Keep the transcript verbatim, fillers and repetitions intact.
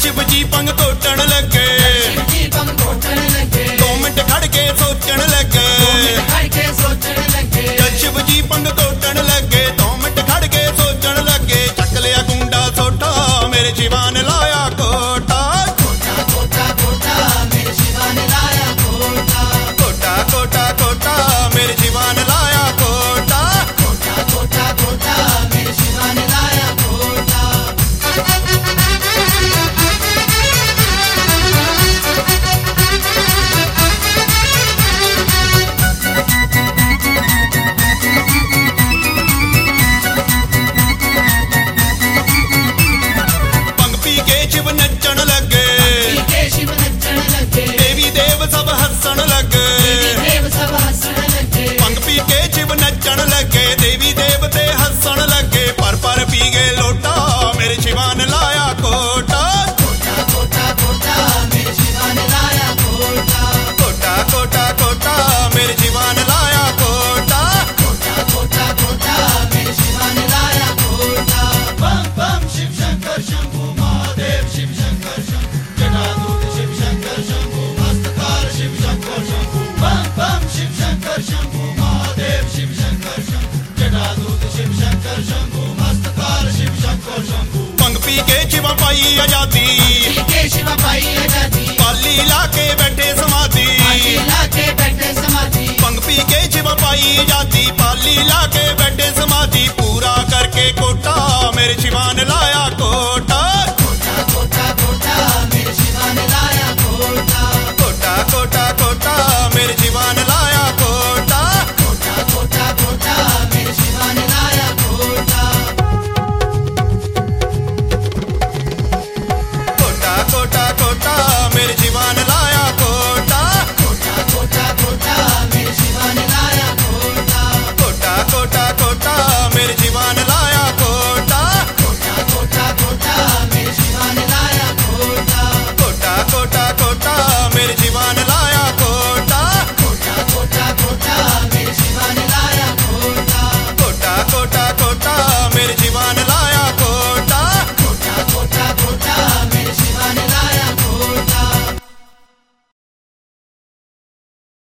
शिव जी पंग घोटन लगे, दो मिनट खड़ के सोचन लगे। शिव जी पंग घोटन लगे, दो मिनट खड़ के सोचन लगे। चक लिया गुंडा सोटा, मेरे शिवा ने लाया कोटा। कोटा कोटा मेरे शिवा ने लाया कोटा। पंग पी के शिव नचन लगे, देवी देव सब हंसन लगे। पंग पी के शिव नचन लगे, देवी देवते हंसन लगे। पर पर पी गए लोटा, मेरे शिवा ने लाया कोटा। कोटा कोटा कोटा मेरे शिवा ने लाया कोटा। बम बम शिव शंकर शंभु महादेव शिव शंकर शंभु जटाधूत शिव शंकर शंभु मस्तकाल शिव शंकर शंभु। बम बम शिव शंकर शंभु महादेव शिव शंकर शंभु जटाधूत शिव शंकर शंभु मस्तकाल शिव शंकर शंभु। पंग पी के शिवा पाई आजादी, पाली लाके बैठे समाधि। पंग पी के शिवा पाई आजादी, पाली लाके बैठे समाधि। पूरा करके कोटा, मेरे शिवा ने लाया